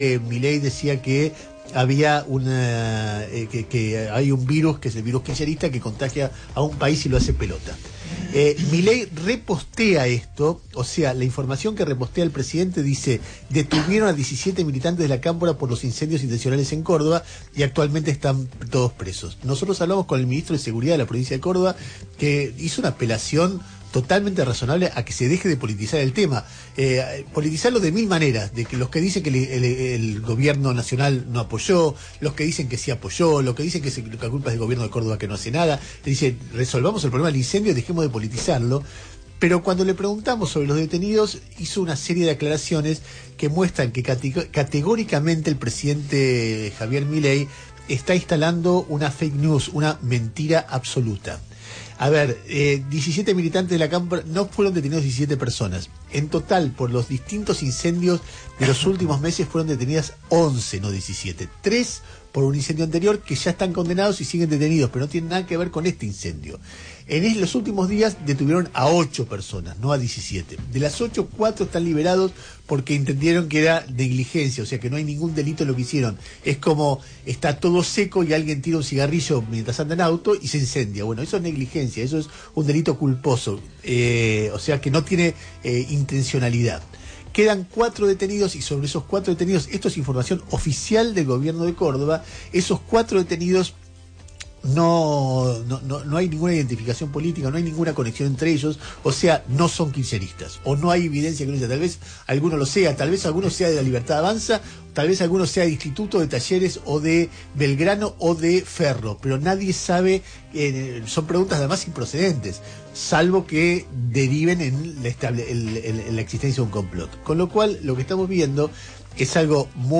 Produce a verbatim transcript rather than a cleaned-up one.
Eh, Milei decía que había una eh, que, que hay un virus, que es el virus kirchnerista, que contagia a un país y lo hace pelota. Eh, Milei repostea esto, o sea, la información que repostea el presidente dice: detuvieron a diecisiete militantes de la Cámpora por los incendios intencionales en Córdoba y actualmente están todos presos. Nosotros hablamos con el ministro de Seguridad de la provincia de Córdoba, que hizo una apelación totalmente razonable a que se deje de politizar el tema, eh, politizarlo de mil maneras, de que los que dicen que el, el, el gobierno nacional no apoyó, los que dicen que sí apoyó, los que dicen que, se, que la culpa es del gobierno de Córdoba que no hace nada, dice: resolvamos el problema del incendio, dejemos de politizarlo. Pero cuando le preguntamos sobre los detenidos, hizo una serie de aclaraciones que muestran que categóricamente el presidente Javier Milei está instalando una fake news, una mentira absoluta. A ver, eh, diecisiete militantes de la Cámpora, no fueron detenidos diecisiete personas. En total, por los distintos incendios de los últimos meses fueron detenidas once, no diecisiete. Tres por un incendio anterior que ya están condenados y siguen detenidos, pero no tienen nada que ver con este incendio. En los últimos días detuvieron a ocho personas, no a diecisiete. De las ocho, cuatro están liberados porque entendieron que era negligencia, o sea que no hay ningún delito en lo que hicieron. Es como está todo seco y alguien tira un cigarrillo mientras anda en auto y se incendia. Bueno, eso es negligencia, eso es un delito culposo, eh, o sea que no tiene eh, intencionalidad. Quedan cuatro detenidos y sobre esos cuatro detenidos, esto es información oficial del gobierno de Córdoba, esos cuatro detenidos No, no, no, no hay ninguna identificación política, no hay ninguna conexión entre ellos, o sea, no son kirchneristas, o no hay evidencia que lo sea. Tal vez alguno lo sea, tal vez alguno sea de la Libertad Avanza, tal vez alguno sea de Instituto, de Talleres, o de Belgrano, o de Ferro, pero nadie sabe, eh, son preguntas además improcedentes, salvo que deriven en la, estable, en, en, en la existencia de un complot. Con lo cual, lo que estamos viendo es algo muy